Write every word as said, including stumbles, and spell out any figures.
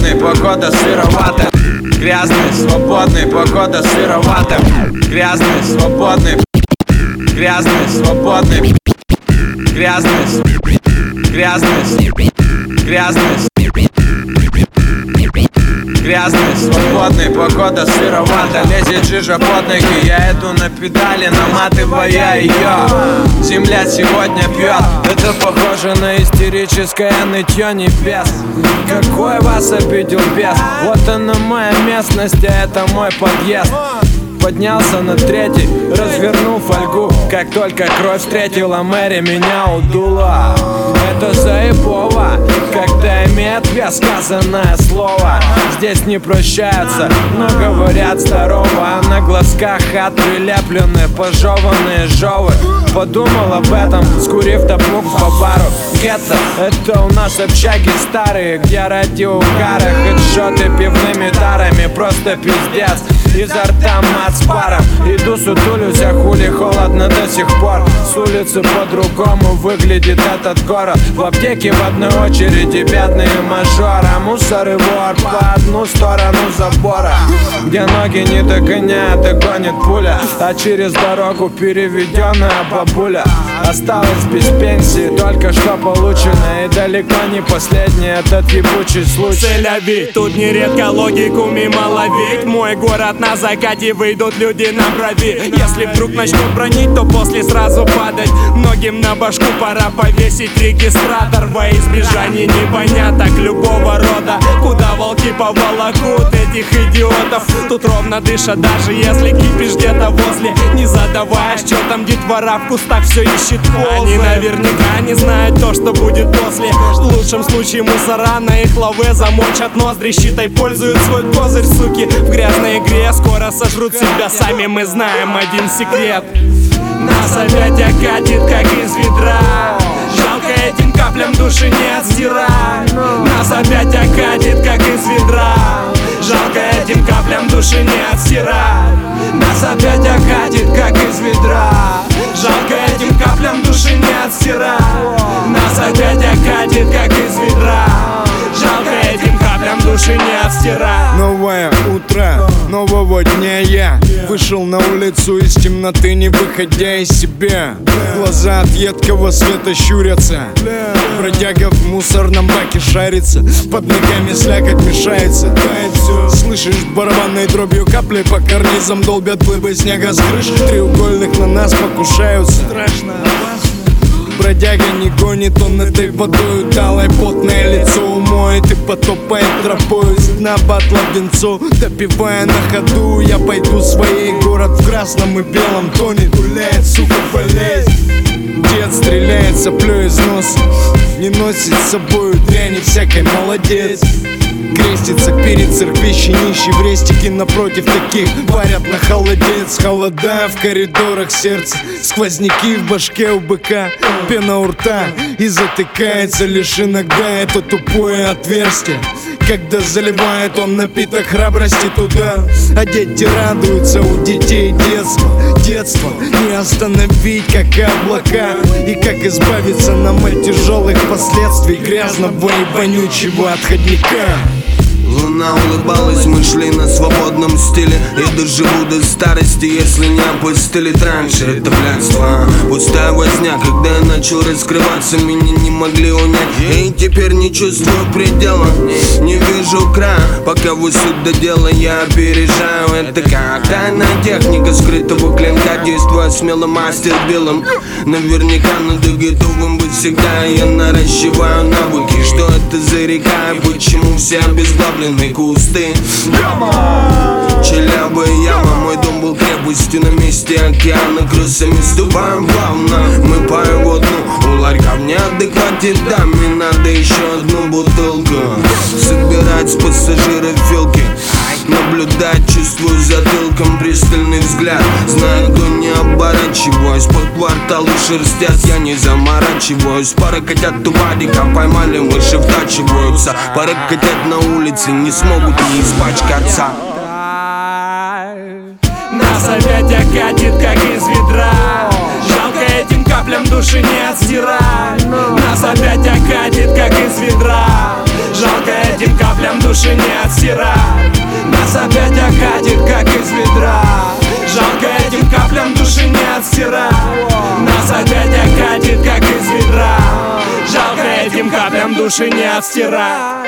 свободный, погода сыровата. Грязный, свободный, погода сыровата. Грязный, свободный. Грязный, свободный. Грязный, грязный, грязный, грязный, свободный, погода сыровата. Лезет жижа под ноги, я иду на педали, наматывая ее. Земля сегодня пьет, это похоже на истерическое нытье небес. Какой вас обидел бес? Вот она моя местность, а это мой подъезд. Поднялся на третий, развернул фольгу. Как только кровь встретила Мэри, меня удуло. Это заебово, когда имеет вес сказанное слово. Здесь не прощаются, но говорят здорово. А на глазках от прилеплены пожеванные жовы. Подумал об этом, скурив табук по бару. Гетто, это у нас общаги старые, где радиокары, хедшоты пивными тарами, просто пиздец. Изо рта мат с паром. Иду сутулюсь, а хули холодно до сих пор. С улицы по-другому выглядит этот город. В аптеке в одной очереди бедные мажоры, а мусор и вор по одну сторону забора. Где ноги не догоняют и гонит пуля, а через дорогу переведенная бабуля. Осталась без пенсии, только что полученная, и далеко не последний этот ебучий случай. Целяви, тут нередко логику мимо ловить. Мой город на закате, выйдут люди на брови. Если вдруг начнут бронить, то после сразу падать. Многим на башку пора повесить регистратор во избежание непоняток любого рода. Куда волки поволокут этих идиотов? Тут ровно дышат, даже если кипишь где-то возле. Не задавая, что там детвора в кустах все ищет ползы. Они наверняка не знают то, что будет после. В лучшем случае мусора на их лаве замочат ноздри. Щитой пользуют свой козырь, суки, в грязной игре. Скоро сожрут себя сами, мы знаем один секрет. Нас опять окатит, как из ведра. Жалко, этим каплям души не отстирать. Нас опять окатит, как из ведра. Жалко, этим каплям души не отстирать. Нас опять окатит, как из ведра. Жалко, этим каплям души не отстирать. Нас опять окатит, как из ведра. Жалко, этим каплям души не отстирать. Новое утро, нового дня я вышел на улицу из темноты, не выходя из себя. Глаза от едкого света щурятся. Бродяга в мусорном баке шарится. Под ногами слякоть мешается. Тает все. Слышишь, барабанной дробью капли по карнизам долбят глыбы снега с крыш. Треугольных на нас покушаются. Страшно, опасно. Бродяга не гонит, он этой водой талой потное лицо умоет и потопает тропой с дна батла венцо. Допивая на ходу, я пойду своей. Город в красном и белом тонет, гуляет, сука, болезнь. Дед стреляет соплей из носа, не носит с собою дряни всякой, молодец. Крестится перед церквищей нищий, в рестике напротив таких варят на холодец. Холода в коридорах сердца, сквозняки в башке у быка, пена у рта и затыкается лишь иногда это тупое отверстие, когда заливает он напиток храбрости туда. А дети радуются, у детей детство. Детство не остановить, как облака. И как избавиться нам от тяжелых последствий грязного и вонючего отходника. Луна улыбалась, мы шли на свободном стиле. И доживу до старости, если не опустилит раньше. Это блядство, пустая возня. Когда я начал раскрываться, меня не могли унять. И теперь не чувствую предела, не вижу края. Пока вы суть до дела, я опережаю. Это как тайная техника скрытого клинка. Действуя смело, мастер белым. Наверняка надо готовым быть всегда. Я наращиваю навыки. Что это за река и почему все обезглавлены? Кусты, Челябы, яма. Мой дом был крепостью на месте океана. Крысами ступаем плавно, мы по его дну. У ларька в неадеквате даме надо еще одну бутылку. Собирать с пассажиров филки, наблюдать, чувствую затылком пристальный взгляд. Знаю, кто не оборачиваюсь, по кварталу шерстят, я не заморачиваюсь. Пара котят у варика поймали, мыши втачиваются. Пара котят на улице не смогут не испачкаться. Нас опять окатит, как из ведра. Жалко, этим каплям души не отстирать. Нас опять окатит, как из ведра. Жалко, этим каплям души не отстирать. Нас опять окатит, как из ведра. Жалко этим каплям души не отстирать.